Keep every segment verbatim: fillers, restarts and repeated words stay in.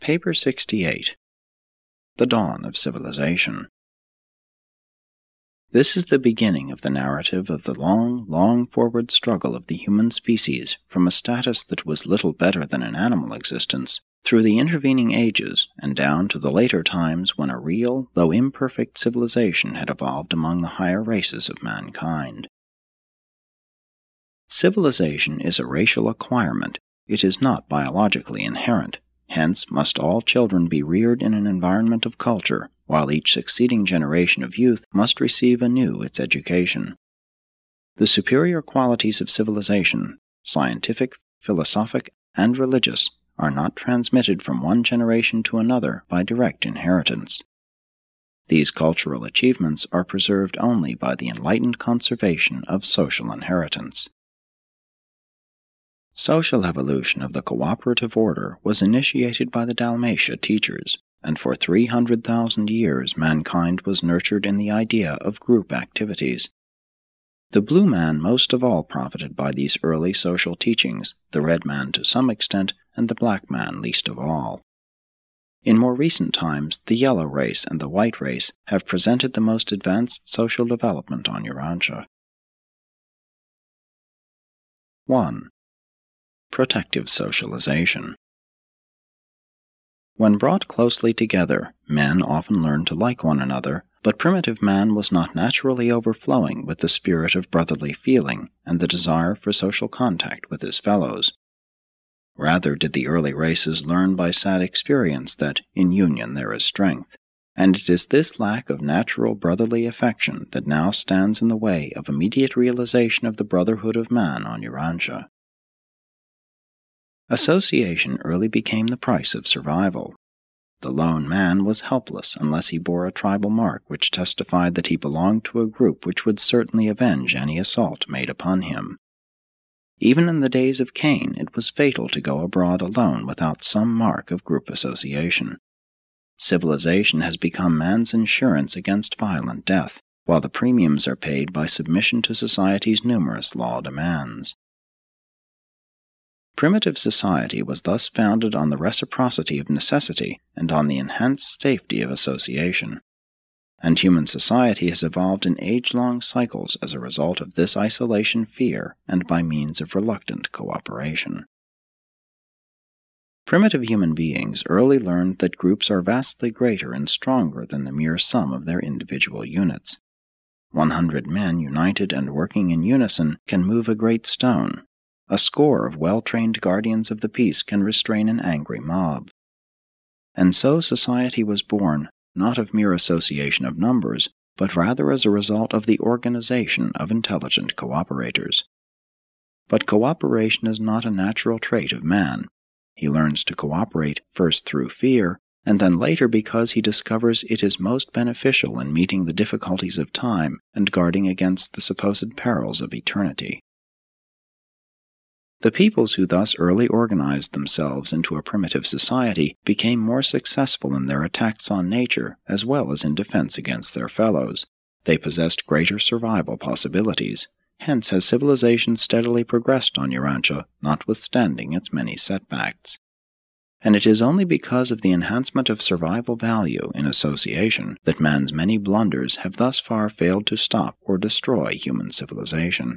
Paper sixty-eight. The Dawn of Civilization. This is the beginning of the narrative of the long, long forward struggle of the human species from a status that was little better than an animal existence, through the intervening ages and down to the later times when a real, though imperfect, civilization had evolved among the higher races of mankind. Civilization is a racial acquirement. It is not biologically inherent. Hence must all children be reared in an environment of culture, while each succeeding generation of youth must receive anew its education. The superior qualities of civilization, scientific, philosophic, and religious, are not transmitted from one generation to another by direct inheritance. These cultural achievements are preserved only by the enlightened conservation of social inheritance. Social evolution of the cooperative order was initiated by the Dalmatia teachers, and for three hundred thousand years mankind was nurtured in the idea of group activities. The blue man most of all profited by these early social teachings, the red man to some extent, and the black man least of all. In more recent times, the yellow race and the white race have presented the most advanced social development on Urantia. one. Protective socialization. When brought closely together, men often learn to like one another, but primitive man was not naturally overflowing with the spirit of brotherly feeling and the desire for social contact with his fellows. Rather did the early races learn by sad experience that in union there is strength, and it is this lack of natural brotherly affection that now stands in the way of immediate realization of the brotherhood of man on Urantia. Association early became the price of survival. The lone man was helpless unless he bore a tribal mark which testified that he belonged to a group which would certainly avenge any assault made upon him. Even in the days of Cain, it was fatal to go abroad alone without some mark of group association. Civilization has become man's insurance against violent death, while the premiums are paid by submission to society's numerous law demands. Primitive society was thus founded on the reciprocity of necessity and on the enhanced safety of association. And human society has evolved in age-long cycles as a result of this isolation fear and by means of reluctant cooperation. Primitive human beings early learned that groups are vastly greater and stronger than the mere sum of their individual units. One hundred men united and working in unison can move a great stone. A score of well-trained guardians of the peace can restrain an angry mob. And so society was born, not of mere association of numbers, but rather as a result of the organization of intelligent cooperators. But cooperation is not a natural trait of man. He learns to cooperate first through fear, and then later because he discovers it is most beneficial in meeting the difficulties of time and guarding against the supposed perils of eternity. The peoples who thus early organized themselves into a primitive society became more successful in their attacks on nature as well as in defense against their fellows. They possessed greater survival possibilities. Hence has civilization steadily progressed on Urantia, notwithstanding its many setbacks. And it is only because of the enhancement of survival value in association that man's many blunders have thus far failed to stop or destroy human civilization.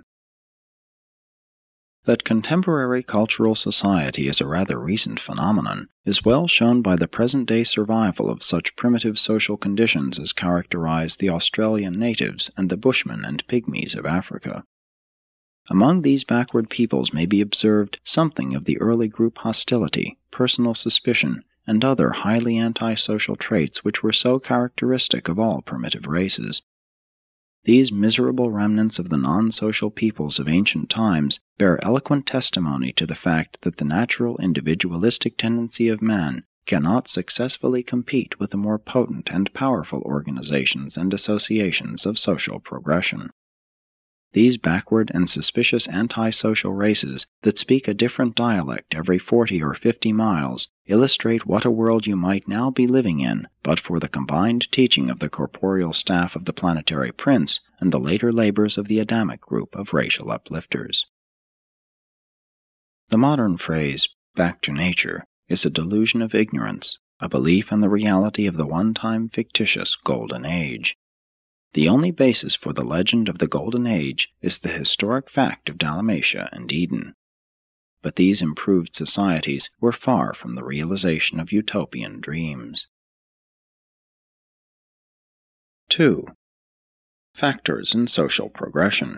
That contemporary cultural society is a rather recent phenomenon is well shown by the present-day survival of such primitive social conditions as characterize the Australian natives and the Bushmen and Pygmies of Africa. Among these backward peoples may be observed something of the early group hostility, personal suspicion, and other highly antisocial traits which were so characteristic of all primitive races. These miserable remnants of the non-social peoples of ancient times bear eloquent testimony to the fact that the natural individualistic tendency of man cannot successfully compete with the more potent and powerful organizations and associations of social progression. These backward and suspicious antisocial races that speak a different dialect every forty or fifty miles illustrate what a world you might now be living in but for the combined teaching of the corporeal staff of the planetary prince and the later labors of the Adamic group of racial uplifters. The modern phrase, back to nature, is a delusion of ignorance, a belief in the reality of the one-time fictitious Golden Age. The only basis for the legend of the Golden Age is the historic fact of Dalmatia and Eden. But these improved societies were far from the realization of utopian dreams. two. Factors in social progression.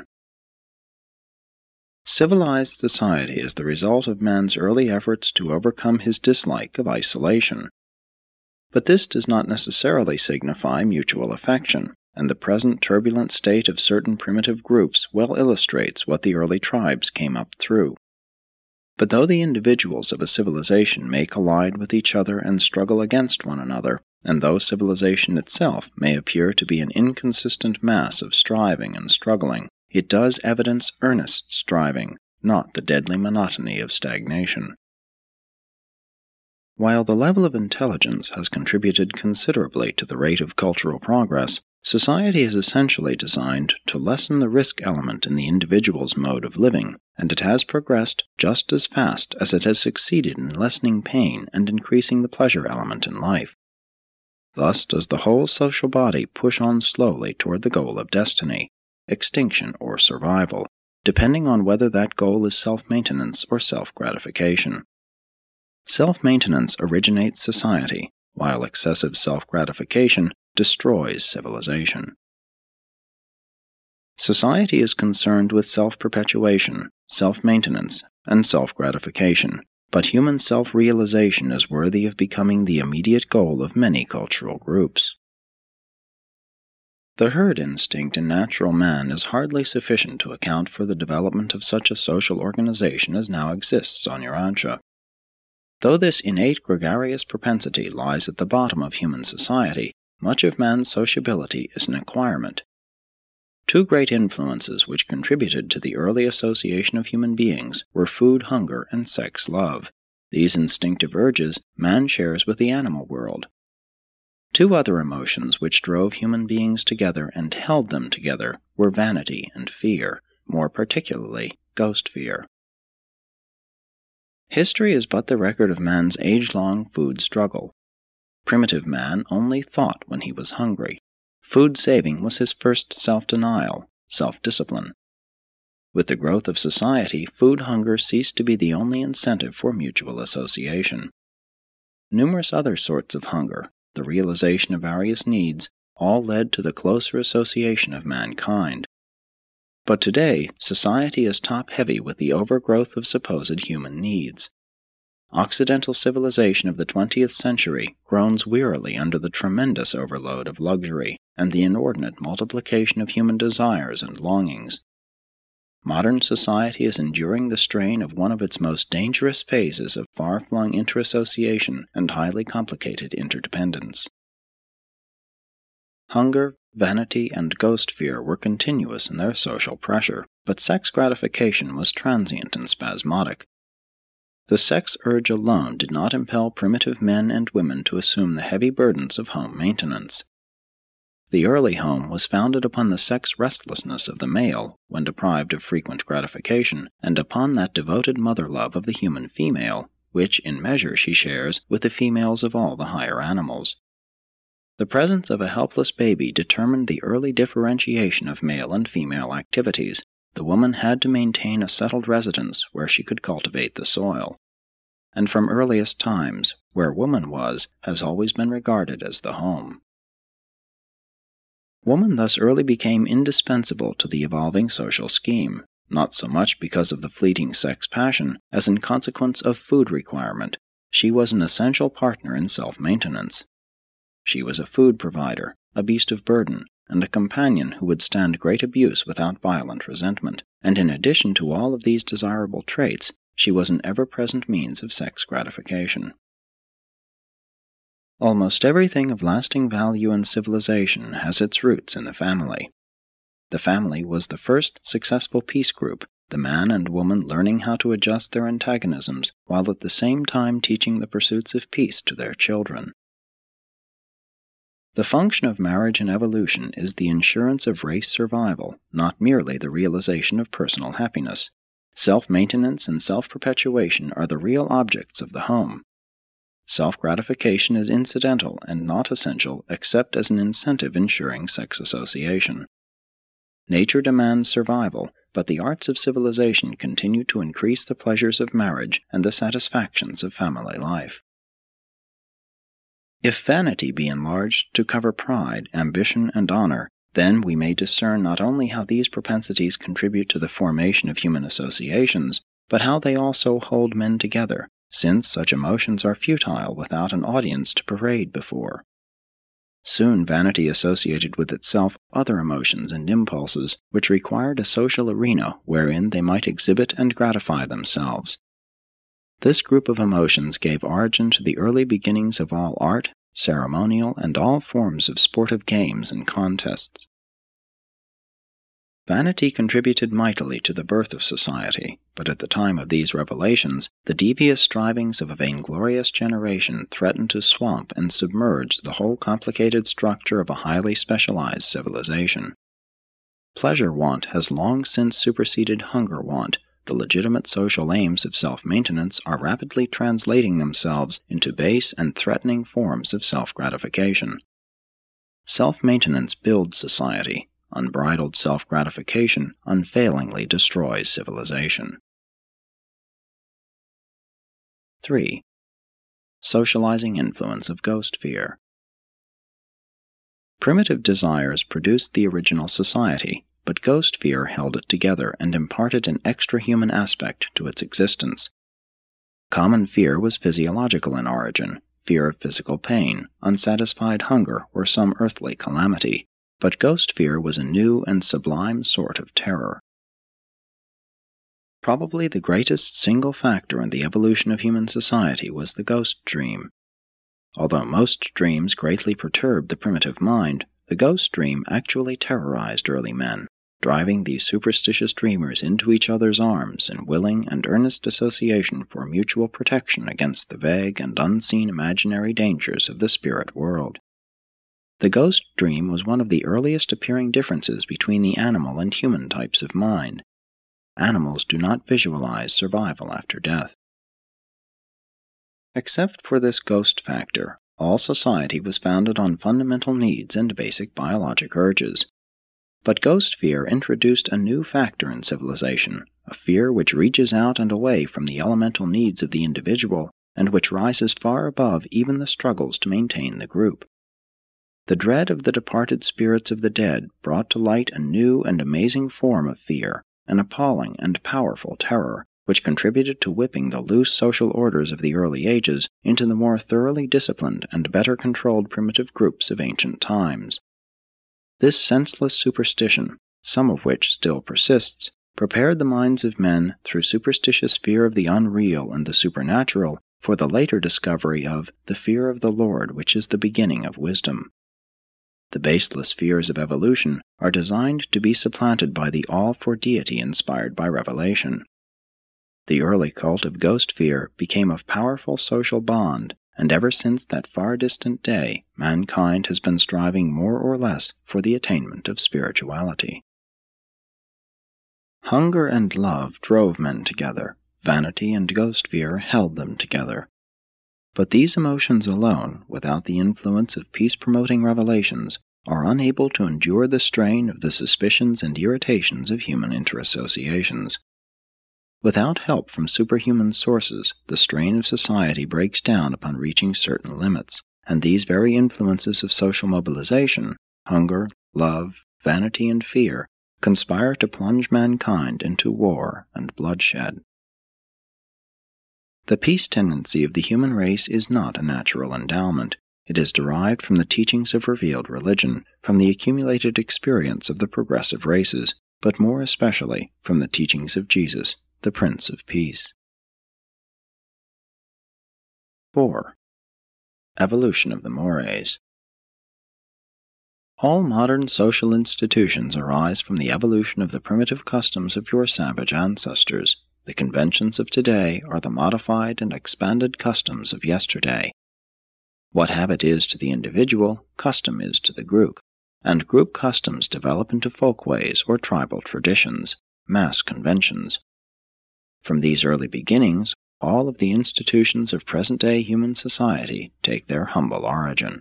Civilized society is the result of man's early efforts to overcome his dislike of isolation. But this does not necessarily signify mutual affection, and the present turbulent state of certain primitive groups well illustrates what the early tribes came up through. But though the individuals of a civilization may collide with each other and struggle against one another, and though civilization itself may appear to be an inconsistent mass of striving and struggling, it does evidence earnest striving, not the deadly monotony of stagnation. While the level of intelligence has contributed considerably to the rate of cultural progress, society is essentially designed to lessen the risk element in the individual's mode of living, and it has progressed just as fast as it has succeeded in lessening pain and increasing the pleasure element in life. Thus does the whole social body push on slowly toward the goal of destiny, extinction or survival, depending on whether that goal is self-maintenance or self-gratification. Self-maintenance originates society, while excessive self-gratification destroys civilization. Society is concerned with self-perpetuation, self-maintenance, and self-gratification, but human self-realization is worthy of becoming the immediate goal of many cultural groups. The herd instinct in natural man is hardly sufficient to account for the development of such a social organization as now exists on Urantia. Though this innate gregarious propensity lies at the bottom of human society, much of man's sociability is an acquirement. Two great influences which contributed to the early association of human beings were food hunger and sex love. These instinctive urges man shares with the animal world. Two other emotions which drove human beings together and held them together were vanity and fear, more particularly ghost fear. History is but the record of man's age-long food struggle. Primitive man only thought when he was hungry. Food-saving was his first self-denial, self-discipline. With the growth of society, food hunger ceased to be the only incentive for mutual association. Numerous other sorts of hunger, the realization of various needs, all led to the closer association of mankind. But today, society is top-heavy with the overgrowth of supposed human needs. Occidental civilization of the twentieth century groans wearily under the tremendous overload of luxury and the inordinate multiplication of human desires and longings. Modern society is enduring the strain of one of its most dangerous phases of far-flung interassociation and highly complicated interdependence. Hunger, vanity, and ghost fear were continuous in their social pressure, but sex gratification was transient and spasmodic. The sex urge alone did not impel primitive men and women to assume the heavy burdens of home maintenance. The early home was founded upon the sex restlessness of the male, when deprived of frequent gratification, and upon that devoted mother-love of the human female, which in measure she shares with the females of all the higher animals. The presence of a helpless baby determined the early differentiation of male and female activities. The woman had to maintain a settled residence where she could cultivate the soil. And from earliest times, where woman was, has always been regarded as the home. Woman thus early became indispensable to the evolving social scheme, not so much because of the fleeting sex passion, as in consequence of food requirement. She was an essential partner in self-maintenance. She was a food provider, a beast of burden, and a companion who would stand great abuse without violent resentment, and in addition to all of these desirable traits, she was an ever-present means of sex gratification. Almost everything of lasting value in civilization has its roots in the family. The family was the first successful peace group, the man and woman learning how to adjust their antagonisms while at the same time teaching the pursuits of peace to their children. The function of marriage and evolution is the insurance of race survival, not merely the realization of personal happiness. Self-maintenance and self-perpetuation are the real objects of the home. self-gratification is incidental and not essential except as an incentive ensuring sex association. Nature demands survival, but the arts of civilization continue to increase the pleasures of marriage and the satisfactions of family life. If vanity be enlarged to cover pride, ambition, and honor, then we may discern not only how these propensities contribute to the formation of human associations, but how they also hold men together, since such emotions are futile without an audience to parade before. Soon vanity associated with itself other emotions and impulses which required a social arena wherein they might exhibit and gratify themselves. This group of emotions gave origin to the early beginnings of all art, ceremonial, and all forms of sportive games and contests. Vanity contributed mightily to the birth of society, but at the time of these revelations, the devious strivings of a vainglorious generation threatened to swamp and submerge the whole complicated structure of a highly specialized civilization. Pleasure want has long since superseded hunger want. The legitimate social aims of self-maintenance are rapidly translating themselves into base and threatening forms of self-gratification. Self-maintenance builds society. Unbridled self-gratification unfailingly destroys civilization. three. Socializing influence of ghost fear. Primitive desires produced the original society, but ghost fear held it together and imparted an extra-human aspect to its existence. Common fear was physiological in origin, fear of physical pain, unsatisfied hunger, or some earthly calamity. But ghost fear was a new and sublime sort of terror. Probably the greatest single factor in the evolution of human society was the ghost dream. Although most dreams greatly perturbed the primitive mind, the ghost dream actually terrorized early men, driving these superstitious dreamers into each other's arms in willing and earnest association for mutual protection against the vague and unseen imaginary dangers of the spirit world. The ghost dream was one of the earliest appearing differences between the animal and human types of mind. Animals do not visualize survival after death. Except for this ghost factor, all society was founded on fundamental needs and basic biologic urges. But ghost fear introduced a new factor in civilization, a fear which reaches out and away from the elemental needs of the individual and which rises far above even the struggles to maintain the group. The dread of the departed spirits of the dead brought to light a new and amazing form of fear, an appalling and powerful terror, which contributed to whipping the loose social orders of the early ages into the more thoroughly disciplined and better controlled primitive groups of ancient times. This senseless superstition, some of which still persists, prepared the minds of men through superstitious fear of the unreal and the supernatural for the later discovery of the fear of the Lord, which is the beginning of wisdom. The baseless fears of evolution are designed to be supplanted by the awe for deity inspired by revelation. The early cult of ghost fear became a powerful social bond, and ever since that far distant day, mankind has been striving more or less for the attainment of spirituality. Hunger and love drove men together. Vanity and ghost fear held them together. But these emotions alone, without the influence of peace-promoting revelations, are unable to endure the strain of the suspicions and irritations of human interassociations. Without help from superhuman sources, the strain of society breaks down upon reaching certain limits, and these very influences of social mobilization, hunger, love, vanity, and fear, conspire to plunge mankind into war and bloodshed. The peace tendency of the human race is not a natural endowment. It is derived from the teachings of revealed religion, from the accumulated experience of the progressive races, but more especially from the teachings of Jesus, the Prince of Peace. four. Evolution of the mores. All modern social institutions arise from the evolution of the primitive customs of your savage ancestors. The conventions of today are the modified and expanded customs of yesterday. What habit is to the individual, custom is to the group, and group customs develop into folkways or tribal traditions, mass conventions. From these early beginnings, all of the institutions of present-day human society take their humble origin.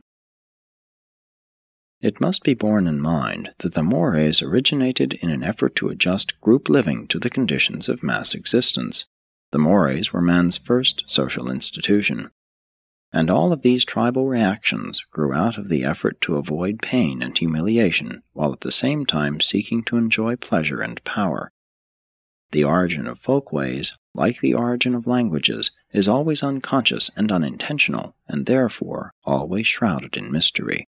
It must be borne in mind that the mores originated in an effort to adjust group living to the conditions of mass existence. The mores were man's first social institution, and all of these tribal reactions grew out of the effort to avoid pain and humiliation while at the same time seeking to enjoy pleasure and power. The origin of folkways, like the origin of languages, is always unconscious and unintentional, and therefore always shrouded in mystery.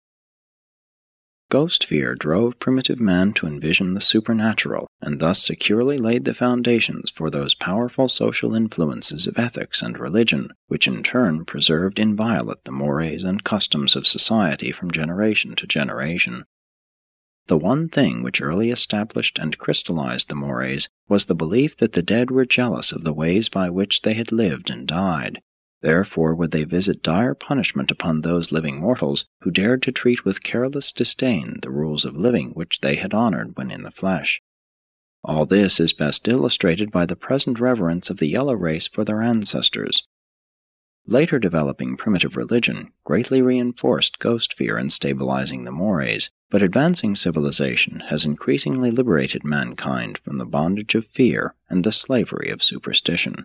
Ghost fear drove primitive man to envision the supernatural, and thus securely laid the foundations for those powerful social influences of ethics and religion, which in turn preserved inviolate the mores and customs of society from generation to generation. The one thing which early established and crystallized the mores was the belief that the dead were jealous of the ways by which they had lived and died. Therefore would they visit dire punishment upon those living mortals who dared to treat with careless disdain the rules of living which they had honored when in the flesh. All this is best illustrated by the present reverence of the yellow race for their ancestors. Later developing primitive religion greatly reinforced ghost fear in stabilizing the mores, but advancing civilization has increasingly liberated mankind from the bondage of fear and the slavery of superstition.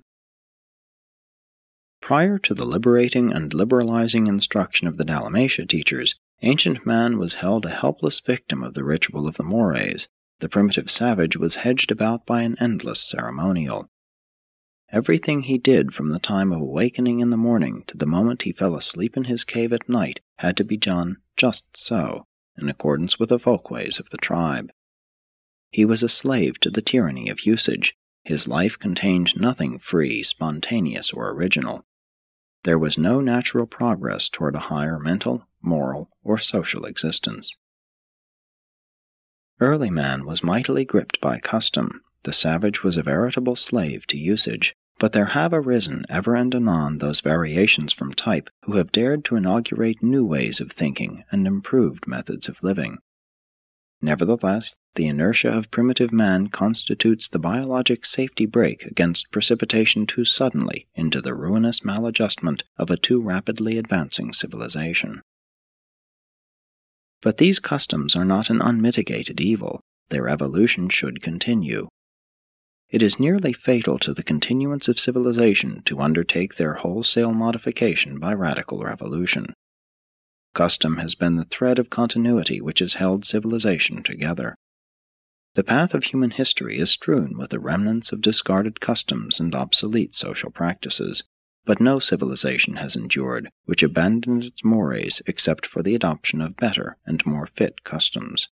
Prior to the liberating and liberalizing instruction of the Dalmatia teachers, ancient man was held a helpless victim of the ritual of the mores. The primitive savage was hedged about by an endless ceremonial. Everything he did from the time of awakening in the morning to the moment he fell asleep in his cave at night had to be done just so, in accordance with the folkways of the tribe. He was a slave to the tyranny of usage. His life contained nothing free, spontaneous, or original. There was no natural progress toward a higher mental, moral, or social existence. Early man was mightily gripped by custom. The savage was a veritable slave to usage, but there have arisen ever and anon those variations from type who have dared to inaugurate new ways of thinking and improved methods of living. Nevertheless, the inertia of primitive man constitutes the biologic safety brake against precipitation too suddenly into the ruinous maladjustment of a too rapidly advancing civilization. But these customs are not an unmitigated evil. Their evolution should continue. It is nearly fatal to the continuance of civilization to undertake their wholesale modification by radical revolution. Custom has been the thread of continuity which has held civilization together. The path of human history is strewn with the remnants of discarded customs and obsolete social practices, but no civilization has endured which abandoned its mores except for the adoption of better and more fit customs.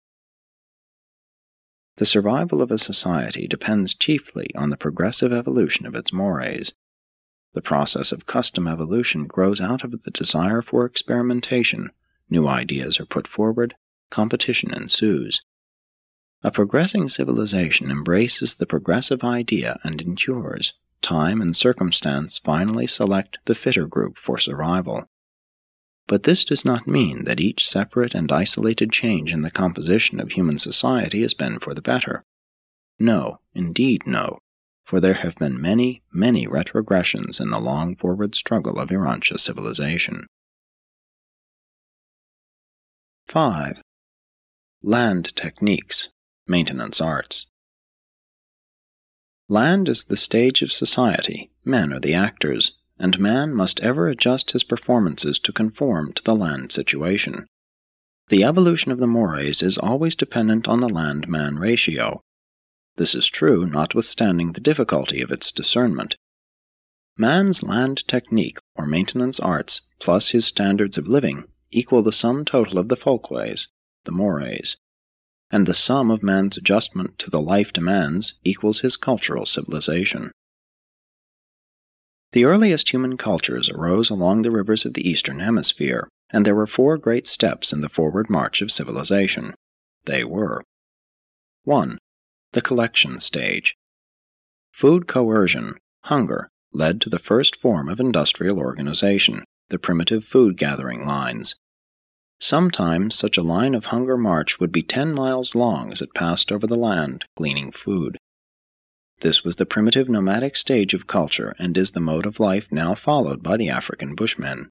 The survival of a society depends chiefly on the progressive evolution of its mores. The process of custom evolution grows out of the desire for experimentation. New ideas are put forward, competition ensues. A progressing civilization embraces the progressive idea and endures. Time and circumstance finally select the fitter group for survival. But this does not mean that each separate and isolated change in the composition of human society has been for the better. No, indeed no, for there have been many, many retrogressions in the long forward struggle of Urantia civilization. five. Land techniques, maintenance arts. Land is the stage of society, men are the actors, and man must ever adjust his performances to conform to the land situation. The evolution of the mores is always dependent on the land-man ratio. This is true notwithstanding the difficulty of its discernment. Man's land technique, or maintenance arts, plus his standards of living, equal the sum total of the folkways, the mores, and the sum of man's adjustment to the life demands equals his cultural civilization. The earliest human cultures arose along the rivers of the Eastern Hemisphere, and there were four great steps in the forward march of civilization. They were: one. The collection stage. Food coercion, hunger, led to the first form of industrial organization, the primitive food-gathering lines. Sometimes such a line of hunger march would be ten miles long as it passed over the land, gleaning food. This was the primitive nomadic stage of culture and is the mode of life now followed by the African Bushmen.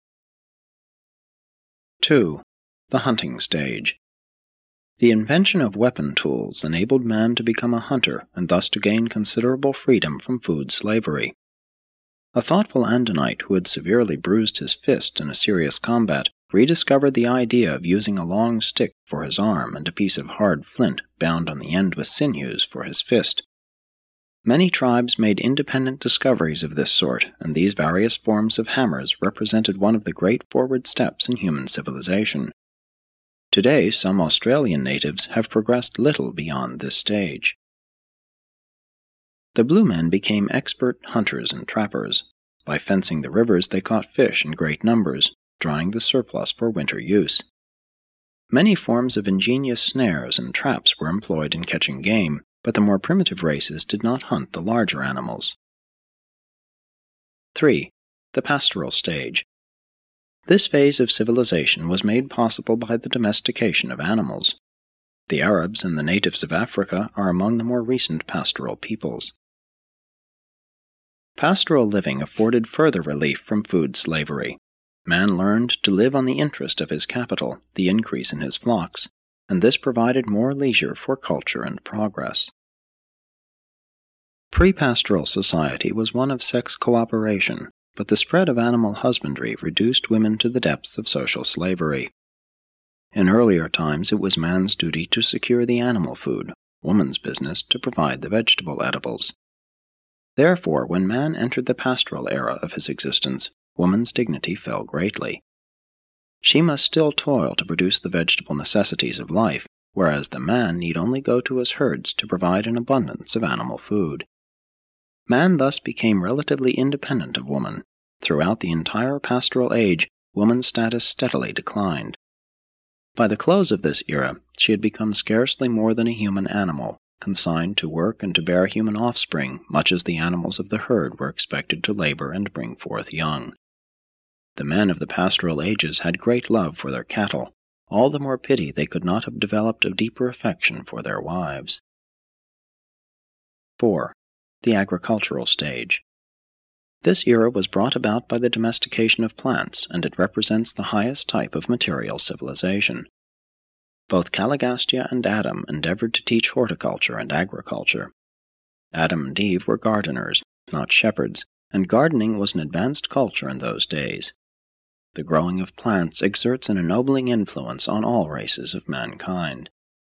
two. The hunting stage. The invention of weapon tools enabled man to become a hunter and thus to gain considerable freedom from food slavery. A thoughtful Andonite who had severely bruised his fist in a serious combat rediscovered the idea of using a long stick for his arm and a piece of hard flint bound on the end with sinews for his fist. Many tribes made independent discoveries of this sort, and these various forms of hammers represented one of the great forward steps in human civilization. Today, some Australian natives have progressed little beyond this stage. The Blue Men became expert hunters and trappers. By fencing the rivers, they caught fish in great numbers, drying the surplus for winter use. Many forms of ingenious snares and traps were employed in catching game, but the more primitive races did not hunt the larger animals. three. The pastoral stage. This phase of civilization was made possible by the domestication of animals. The Arabs and the natives of Africa are among the more recent pastoral peoples. Pastoral living afforded further relief from food slavery. Man learned to live on the interest of his capital, the increase in his flocks, and this provided more leisure for culture and progress. Pre-pastoral society was one of sex cooperation, but the spread of animal husbandry reduced women to the depths of social slavery. In earlier times it was man's duty to secure the animal food, woman's business to provide the vegetable edibles. Therefore, when man entered the pastoral era of his existence, woman's dignity fell greatly. She must still toil to produce the vegetable necessities of life, whereas the man need only go to his herds to provide an abundance of animal food. Man thus became relatively independent of woman. Throughout the entire pastoral age, woman's status steadily declined. By the close of this era, she had become scarcely more than a human animal, consigned to work and to bear human offspring, much as the animals of the herd were expected to labor and bring forth young. The men of the pastoral ages had great love for their cattle, all the more pity they could not have developed a deeper affection for their wives. four. The agricultural stage. This era was brought about by the domestication of plants, and it represents the highest type of material civilization. Both Caligastia and Adam endeavored to teach horticulture and agriculture. Adam and Eve were gardeners, not shepherds, and gardening was an advanced culture in those days. The growing of plants exerts an ennobling influence on all races of mankind.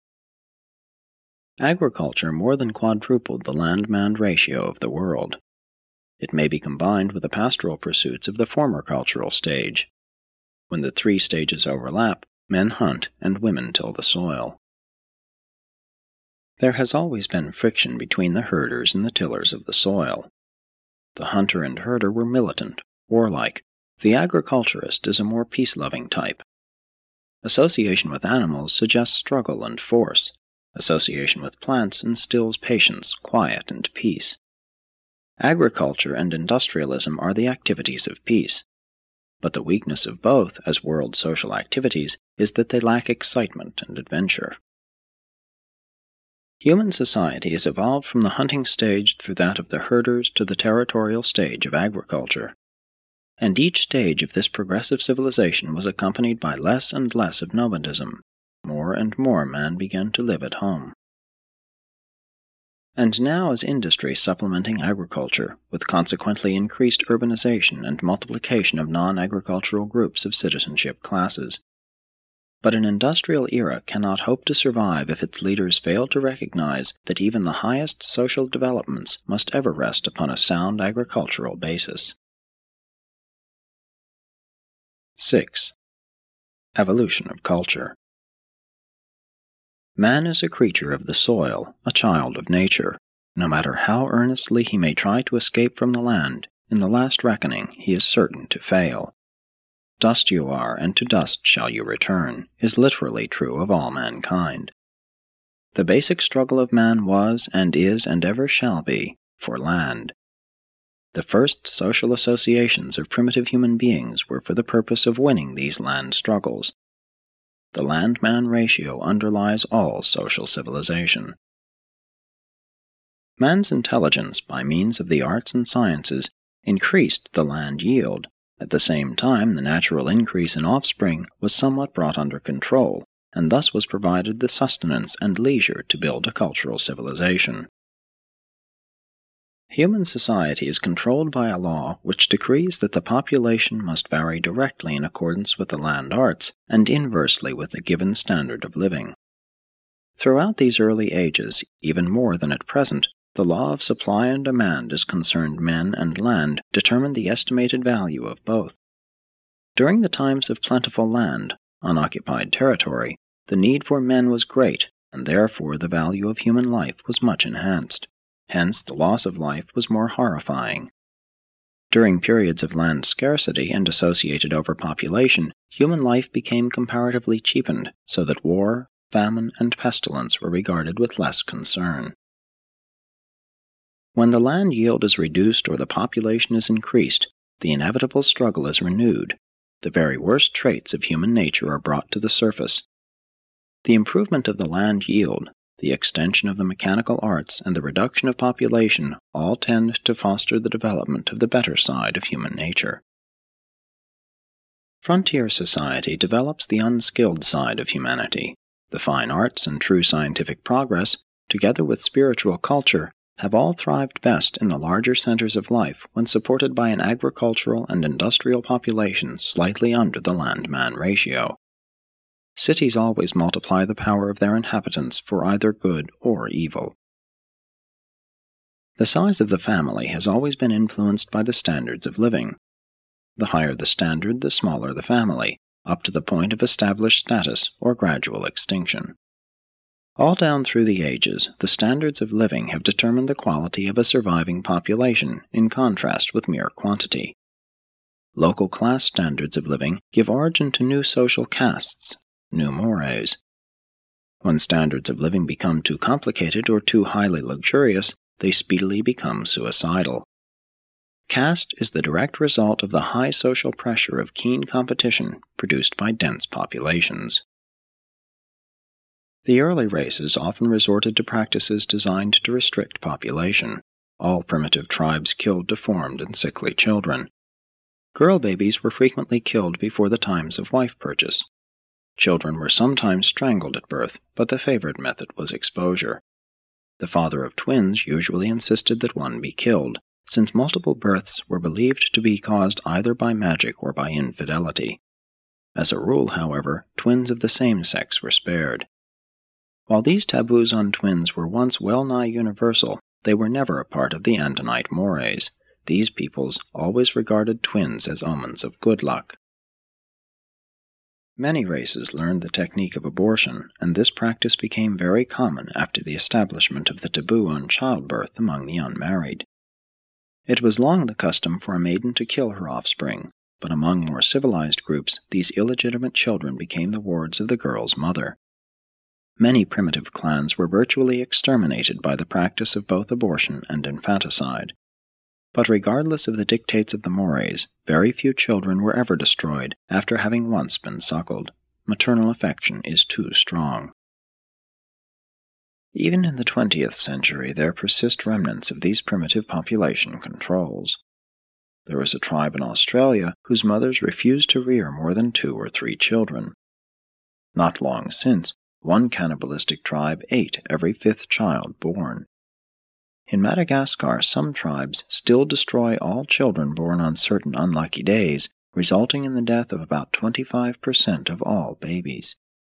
Agriculture more than quadrupled the land-man ratio of the world. It may be combined with the pastoral pursuits of the former cultural stage. When the three stages overlap, men hunt and women till the soil. There has always been friction between the herders and the tillers of the soil. The hunter and herder were militant, warlike. The agriculturist is a more peace-loving type. Association with animals suggests struggle and force. Association with plants instills patience, quiet, and peace. Agriculture and industrialism are the activities of peace. But the weakness of both, as world social activities, is that they lack excitement and adventure. Human society has evolved from the hunting stage through that of the herders to the territorial stage of agriculture. And each stage of this progressive civilization was accompanied by less and less of nomadism. More and more man began to live at home. And now is industry supplementing agriculture, with consequently increased urbanization and multiplication of non-agricultural groups of citizenship classes. But an industrial era cannot hope to survive if its leaders fail to recognize that even the highest social developments must ever rest upon a sound agricultural basis. six. Evolution of culture. Man is a creature of the soil, a child of nature. No matter how earnestly he may try to escape from the land, in the last reckoning he is certain to fail. Dust you are, and to dust shall you return, is literally true of all mankind. The basic struggle of man was, and is, and ever shall be, for land. The first social associations of primitive human beings were for the purpose of winning these land struggles. The land-man ratio underlies all social civilization. Man's intelligence, by means of the arts and sciences, increased the land yield. At the same time, the natural increase in offspring was somewhat brought under control, and thus was provided the sustenance and leisure to build a cultural civilization. Human society is controlled by a law which decrees that the population must vary directly in accordance with the land arts and inversely with the given standard of living. Throughout these early ages, even more than at present, the law of supply and demand as concerned men and land determined the estimated value of both. During the times of plentiful land, unoccupied territory, the need for men was great, and therefore the value of human life was much enhanced. Hence, the loss of life was more horrifying. During periods of land scarcity and associated overpopulation, human life became comparatively cheapened, so that war, famine, and pestilence were regarded with less concern. When the land yield is reduced or the population is increased, the inevitable struggle is renewed. The very worst traits of human nature are brought to the surface. The improvement of the land yield, the extension of the mechanical arts, and the reduction of population all tend to foster the development of the better side of human nature. Frontier society develops the unskilled side of humanity. The fine arts and true scientific progress, together with spiritual culture, have all thrived best in the larger centers of life when supported by an agricultural and industrial population slightly under the land-man ratio. Cities always multiply the power of their inhabitants for either good or evil. The size of the family has always been influenced by the standards of living. The higher the standard, the smaller the family, up to the point of established status or gradual extinction. All down through the ages, the standards of living have determined the quality of a surviving population in contrast with mere quantity. Local class standards of living give origin to new social castes, new mores. When standards of living become too complicated or too highly luxurious, they speedily become suicidal. Caste is the direct result of the high social pressure of keen competition produced by dense populations. The early races often resorted to practices designed to restrict population. All primitive tribes killed deformed and sickly children. Girl babies were frequently killed before the times of wife purchase. Children were sometimes strangled at birth, but the favored method was exposure. The father of twins usually insisted that one be killed, since multiple births were believed to be caused either by magic or by infidelity. As a rule, however, twins of the same sex were spared. While these taboos on twins were once well-nigh universal, they were never a part of the Andinite mores. These peoples always regarded twins as omens of good luck. Many races learned the technique of abortion, and this practice became very common after the establishment of the taboo on childbirth among the unmarried. It was long the custom for a maiden to kill her offspring, but among more civilized groups these illegitimate children became the wards of the girl's mother. Many primitive clans were virtually exterminated by the practice of both abortion and infanticide. But regardless of the dictates of the mores, very few children were ever destroyed after having once been suckled. Maternal affection is too strong. Even in the twentieth century there persist remnants of these primitive population controls. There is a tribe in Australia whose mothers refused to rear more than two or three children. Not long since, one cannibalistic tribe ate every fifth child born. In Madagascar, some tribes still destroy all children born on certain unlucky days, resulting in the death of about twenty-five percent of all babies.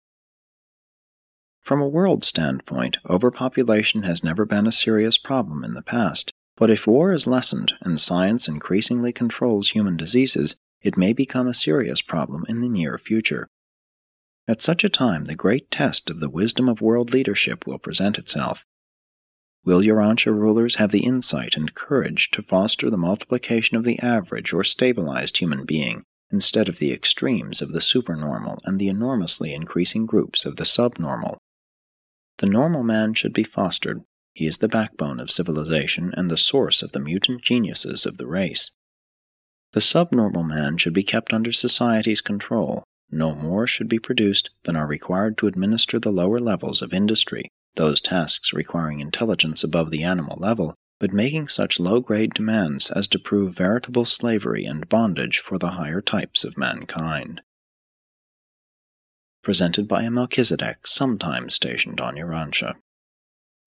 From a world standpoint, overpopulation has never been a serious problem in the past, but if war is lessened and science increasingly controls human diseases, it may become a serious problem in the near future. At such a time, the great test of the wisdom of world leadership will present itself. Will Urantia rulers have the insight and courage to foster the multiplication of the average or stabilized human being, instead of the extremes of the supernormal and the enormously increasing groups of the subnormal? The normal man should be fostered. He is the backbone of civilization and the source of the mutant geniuses of the race. The subnormal man should be kept under society's control. No more should be produced than are required to administer the lower levels of industry. those tasks requiring intelligence above the animal level, but making such low-grade demands as to prove veritable slavery and bondage for the higher types of mankind. Presented by a Melchizedek sometime stationed on Urantia.